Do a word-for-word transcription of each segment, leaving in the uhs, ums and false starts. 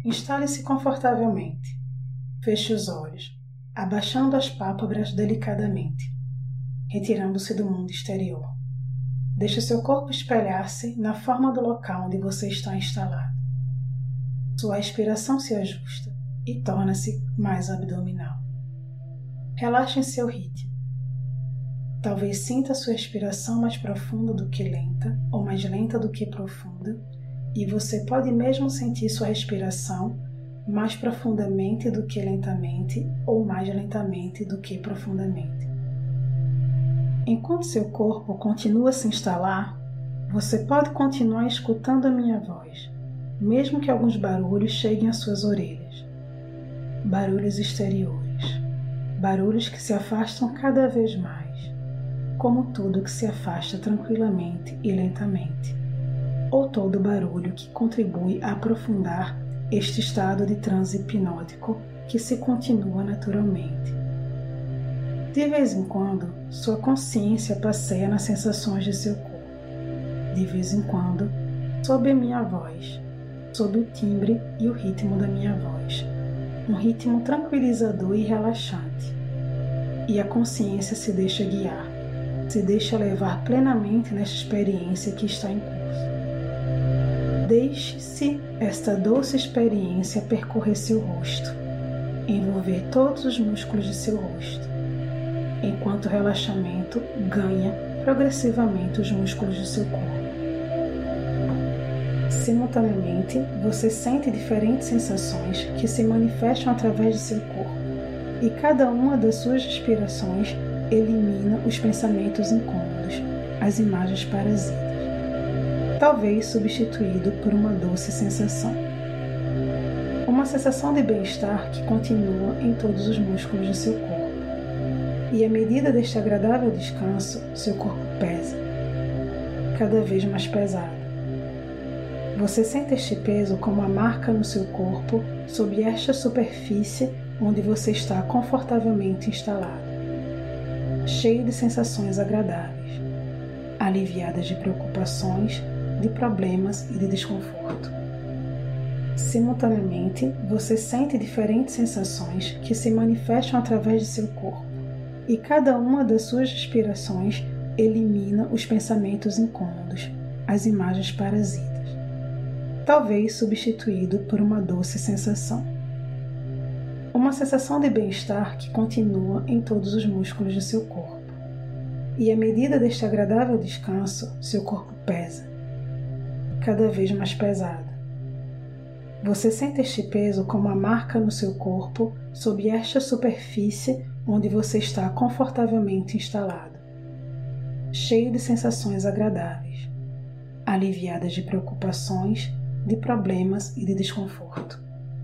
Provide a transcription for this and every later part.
Instale-se confortavelmente. Feche os olhos, abaixando as pálpebras delicadamente, retirando-se do mundo exterior. Deixe seu corpo espelhar-se na forma do local onde você está instalado. Sua respiração se ajusta e torna-se mais abdominal. Relaxe em seu ritmo. Talvez sinta sua respiração mais profunda do que lenta, ou mais lenta do que profunda, e você pode mesmo sentir sua respiração mais profundamente do que lentamente, ou mais lentamente do que profundamente. Enquanto seu corpo continua a se instalar, você pode continuar escutando a minha voz, mesmo que alguns barulhos cheguem às suas orelhas. Barulhos exteriores, barulhos que se afastam cada vez mais, como tudo que se afasta tranquilamente e lentamente, ou todo barulho que contribui a aprofundar este estado de transe hipnótico que se continua naturalmente. De vez em quando, sua consciência passeia nas sensações de seu corpo. De vez em quando, sob a minha voz, sob o timbre e o ritmo da minha voz, um ritmo tranquilizador e relaxante. E a consciência se deixa guiar, se deixa levar plenamente nesta experiência que está em curso. Deixe-se esta doce experiência percorrer seu rosto, envolver todos os músculos de seu rosto, enquanto o relaxamento ganha progressivamente os músculos do seu corpo. Simultaneamente, você sente diferentes sensações que se manifestam através de seu corpo, e cada uma das suas respirações elimina os pensamentos incômodos, as imagens parasitas, talvez substituído por uma doce sensação. Uma sensação de bem-estar que continua em todos os músculos do seu corpo. E à medida deste agradável descanso, seu corpo pesa, cada vez mais pesado. Você sente este peso como uma marca no seu corpo sob esta superfície onde você está confortavelmente instalado, cheio de sensações agradáveis, aliviadas de preocupações, de problemas e de desconforto. Simultaneamente, você sente diferentes sensações que se manifestam através de seu corpo, e cada uma das suas respirações elimina os pensamentos incômodos, as imagens parasitas, talvez substituído por uma doce sensação. Uma sensação de bem-estar que continua em todos os músculos do seu corpo. E à medida deste agradável descanso, seu corpo pesa, cada vez mais pesado. Você sente este peso como uma marca no seu corpo sob esta superfície onde você está confortavelmente instalado, cheio de sensações agradáveis, aliviadas de preocupações, de problemas e de desconforto.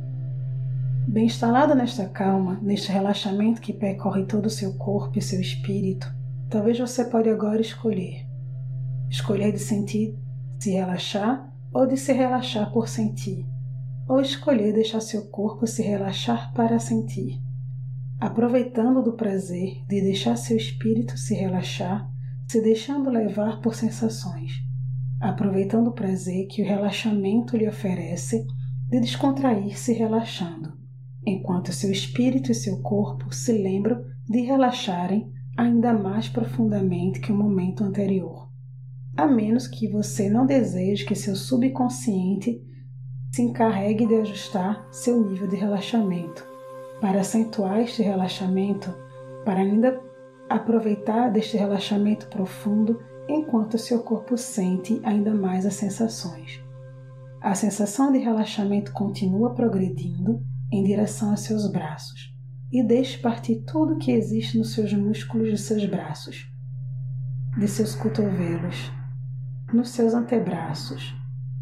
Bem instalado nesta calma, neste relaxamento que percorre todo o seu corpo e seu espírito, talvez você pode agora escolher. Escolher de sentir, se relaxar, ou de se relaxar por sentir, ou escolher deixar seu corpo se relaxar para sentir, aproveitando do prazer de deixar seu espírito se relaxar, se deixando levar por sensações, aproveitando o prazer que o relaxamento lhe oferece de descontrair-se relaxando, enquanto seu espírito e seu corpo se lembram de relaxarem ainda mais profundamente que o momento anterior, a menos que você não deseje que seu subconsciente se encarregue de ajustar seu nível de relaxamento, para acentuar este relaxamento, para ainda aproveitar deste relaxamento profundo enquanto seu corpo sente ainda mais as sensações. A sensação de relaxamento continua progredindo em direção aos seus braços e deixe partir tudo que existe nos seus músculos de seus braços, de seus cotovelos, nos seus antebraços,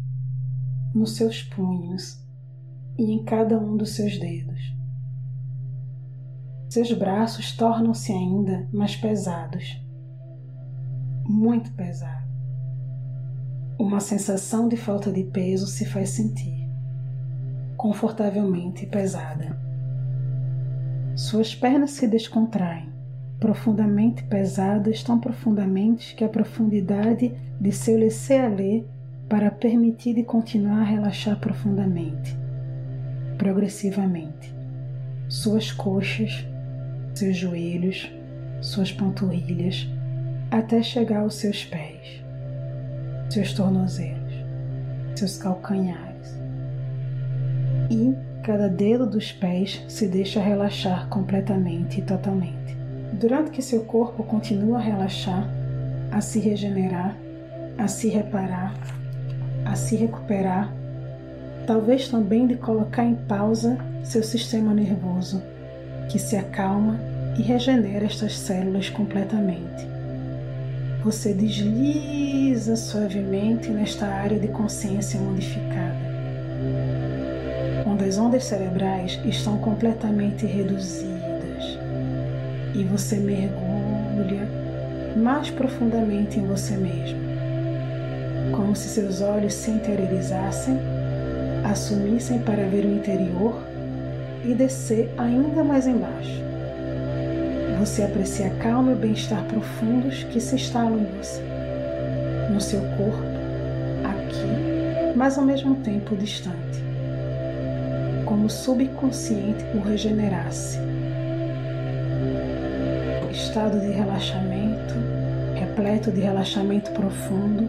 nos seus punhos e em cada um dos seus dedos. Seus braços tornam-se ainda mais pesados, muito pesados. Uma sensação de falta de peso se faz sentir, confortavelmente pesada. Suas pernas se descontraem, profundamente pesadas, tão profundamente que a profundidade de seu laisser-aller para permitir de continuar a relaxar profundamente. progressivamente suas coxas, seus joelhos, suas panturrilhas, até chegar aos seus pés, seus tornozelos, seus calcanhares. E cada dedo dos pés se deixa relaxar completamente e totalmente. Durante que seu corpo continua a relaxar, a se regenerar, a se reparar, a se recuperar, talvez também de colocar em pausa seu sistema nervoso, que se acalma e regenera estas células completamente. Você desliza suavemente nesta área de consciência modificada, onde as ondas cerebrais estão completamente reduzidas e você mergulha mais profundamente em você mesmo, como se seus olhos se interiorizassem, assumissem para ver o interior e descer ainda mais embaixo. Você aprecia a calma e o bem-estar profundos que se instalam em você, no seu corpo, aqui, mas ao mesmo tempo distante, como o subconsciente o regenerasse. Estado de relaxamento, repleto de relaxamento profundo,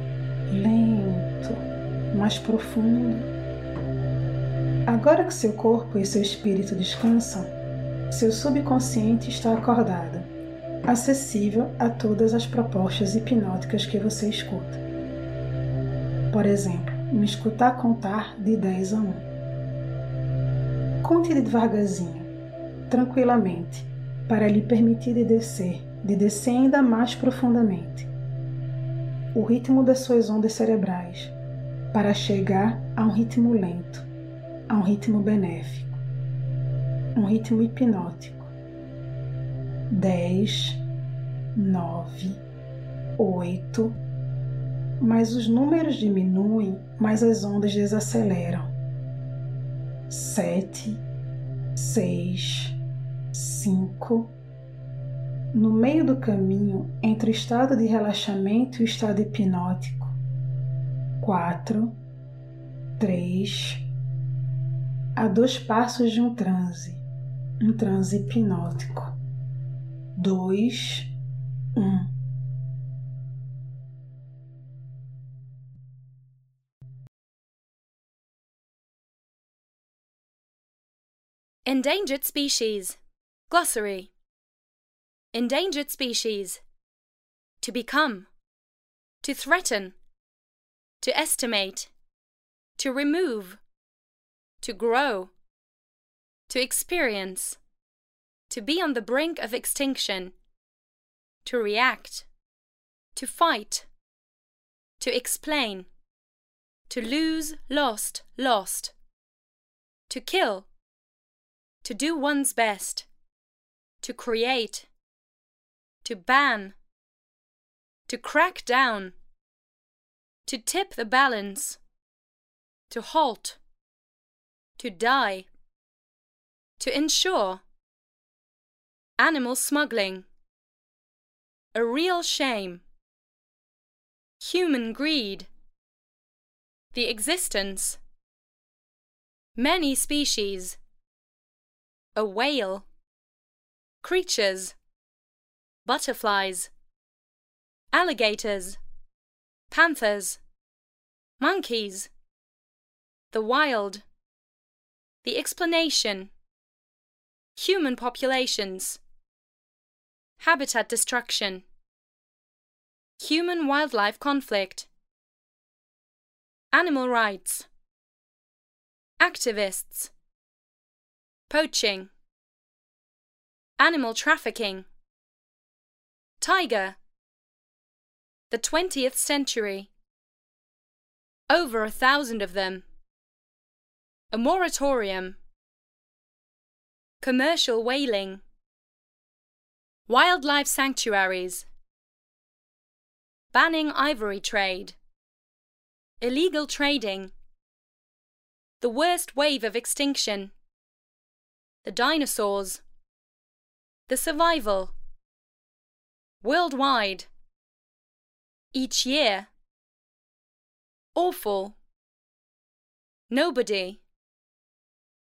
lento, mais profundo. Agora que seu corpo e seu espírito descansam, seu subconsciente está acordado, acessível a todas as propostas hipnóticas que você escuta. Por exemplo, me escutar contar de dez a um. Conte devagarzinho, tranquilamente, para lhe permitir de descer, de descer ainda mais profundamente. O ritmo das suas ondas cerebrais, para chegar a um ritmo lento, a um ritmo benéfico, um ritmo hipnótico. Dez, nove, oito, mas os números diminuem, mas as ondas desaceleram. Sete, seis, cinco. No meio do caminho entre o estado de relaxamento e o estado hipnótico. Quatro, três. A dois passos de um transe, um transe hipnótico. Dois, um. Endangered species. Glossary. Endangered species. To become. To threaten. To estimate. To remove. To grow. To experience. To be on the brink of extinction. To react. To fight. To explain. To lose, lost, lost. To kill. To do one's best. To create. To ban. To crack down. To tip the balance. To halt. To die. To ensure. Animal smuggling. A real shame. Human greed. The existence. Many species. A whale. Creatures. Butterflies. Alligators. Panthers. Monkeys. The wild. The explanation. Human populations. Habitat destruction. Human-wildlife conflict. Animal rights. Activists. Poaching. Animal trafficking. Tiger. The twentieth century. Over a thousand of them. A moratorium. Commercial whaling. Wildlife sanctuaries. Banning ivory trade. Illegal trading. The worst wave of extinction. The dinosaurs. The survival. Worldwide. Each year. Awful. Nobody.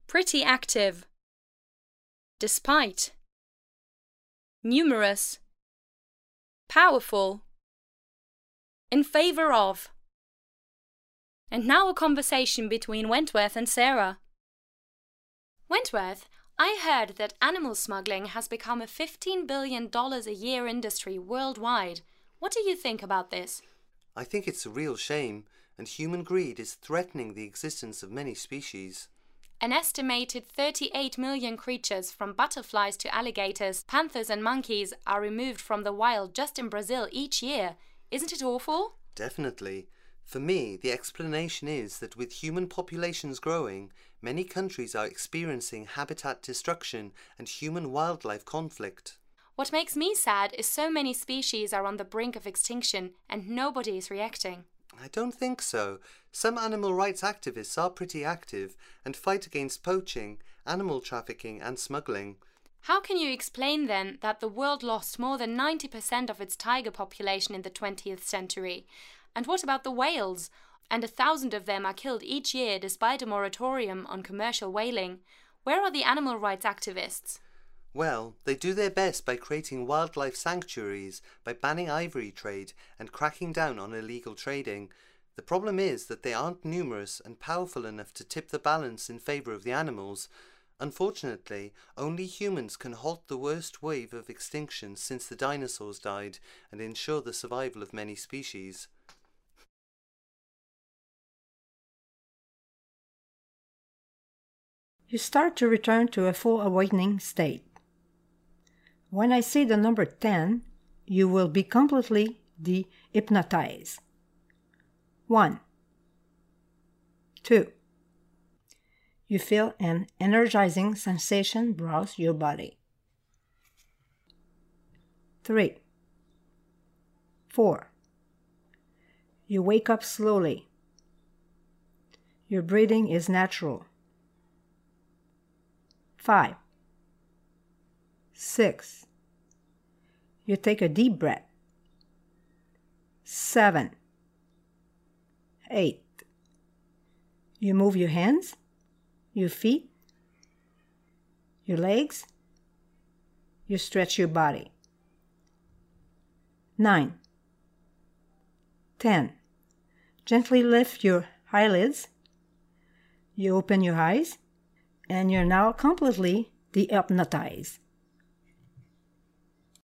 Pretty active. Despite. Numerous. Powerful. In favor of. And now a conversation between Wentworth and Sarah. Wentworth, I heard that animal smuggling has become a fifteen billion dollars a year industry worldwide. What do you think about this? I think it's a real shame, and human greed is threatening the existence of many species. An estimated thirty-eight million creatures, from butterflies to alligators, panthers and monkeys, are removed from the wild just in Brazil each year. Isn't it awful? Definitely. For me, the explanation is that with human populations growing, many countries are experiencing habitat destruction and human-wildlife conflict. What makes me sad is so many species are on the brink of extinction and nobody is reacting. I don't think so. Some animal rights activists are pretty active and fight against poaching, animal trafficking and smuggling. How can you explain then that the world lost more than ninety percent of its tiger population in the twentieth century? And what about the whales? And a thousand of them are killed each year despite a moratorium on commercial whaling. Where are the animal rights activists? Well, they do their best by creating wildlife sanctuaries, by banning ivory trade and cracking down on illegal trading. The problem is that they aren't numerous and powerful enough to tip the balance in favour of the animals. Unfortunately, only humans can halt the worst wave of extinction since the dinosaurs died and ensure the survival of many species. You start to return to a full awakening state. When I say the number ten, you will be completely de-hypnotized. One. Two. You feel an energizing sensation browse your body. Three. Four. You wake up slowly. Your breathing is natural. Five. Six. You take a deep breath. Seven. Eight. You move your hands, your feet, your legs. You stretch your body. Nine. Ten. Gently lift your eyelids. You open your eyes, and you're now completely de-hypnotized.